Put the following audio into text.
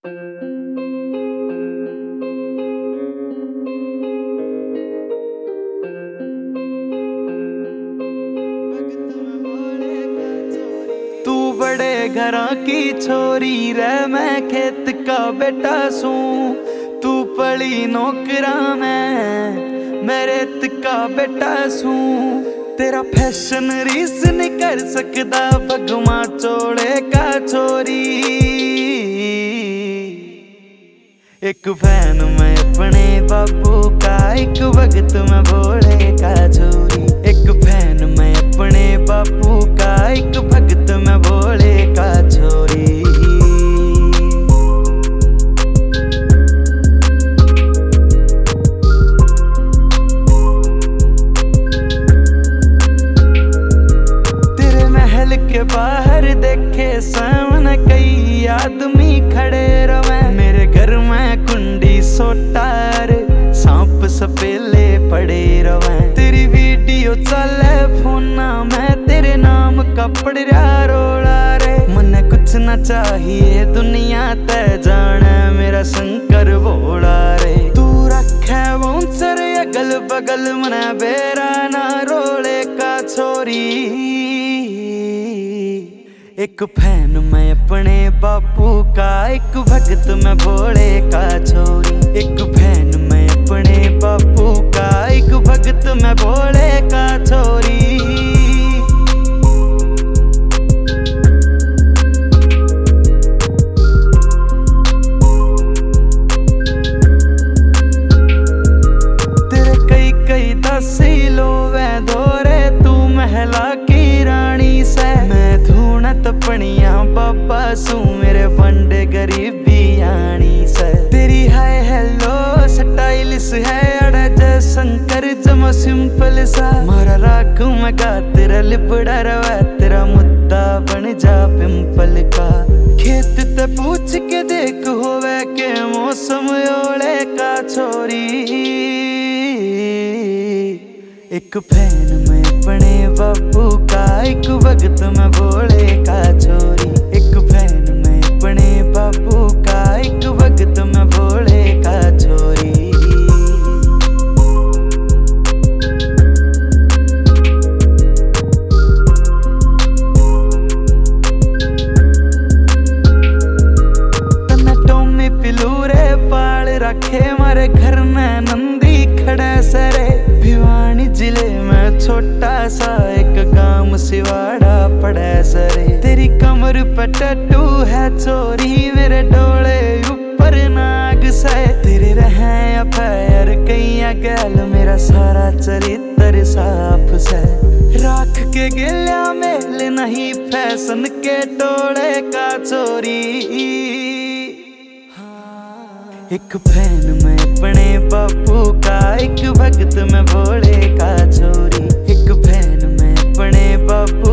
तू बड़े घरा की छोरी रे, मैं खेत का बेटा सूं। तू पड़ी नौकरा मैं रेत का बेटा सूं। तेरा फैशन रीस नहीं कर सकदा भगवा चोड़े का छोरी। एक फैन मैं अपने बापू का, एक वक्त मैं भोले का छोरी। एक फैन मैं अपने बापू का, एक भक्त मैं भोले का छोरी। तेरे महल के बाहर देखे सामने कई आदमी खड़े रवे। मेरे घर में कुंडी सोटार सांप सपेले पड़े रवे। तेरी वीडियो चले फोना में, तेरे नाम का पड़ रहा रोला रे। मने कुछ ना चाहिए दुनिया ते जाने मेरा शंकर भोला रे। तू रखे बाउंसर अगल बगल मने बेरा ना रोले का छोरी। एक फैन मैं अपने बापू का, एक भक्त मैं भोले का छोरी। एक फैन मैं अपने बापू का, एक भक्त मैं भोले का छोरी। तेरे कई कई दसी लोवे धोरे, तू महला की रानी से। मैं धूणत पणिया बाबा सू, मेरे बंडे गरीबी आनी से। तेरी हाय हेलो स्टाइलिश है अड़ा जय शंकर जमा सिंपल सा। मारा राखू मैं गा तेरा लिपड़ा रवा, तेरा मुद्दा बन जा पिंपल का। खेत ते पूछ के देख होवे के मौसम ओले का छोरी। एक फैन मैं अपने बापू का, एक भक्त मैं भोले का छोरी। एक फैन मैं अपने बापू का, एक भक्त मैं भोले का छोरी। तन्ने टोमी पिलूरे पाल रखे, मारे घर में नंदी खड़ा सरे। भिवानी जिले में छोटा सा एक गांव सिवाड़ा पड़े सरे। तेरी कमर पे टैटू है चोरी, मेरे डोले ऊपर नाग से। तेरे रहे अफेयर कईया गैल, मेरा सारा चरित्र साफ से। राख के गिल्या मेल नहीं फैशन के टोले का छोरी। एक फैन मैं अपने बापू का, एक भक्त मैं भोले का छोरी। एक फैन मैं अपने बापू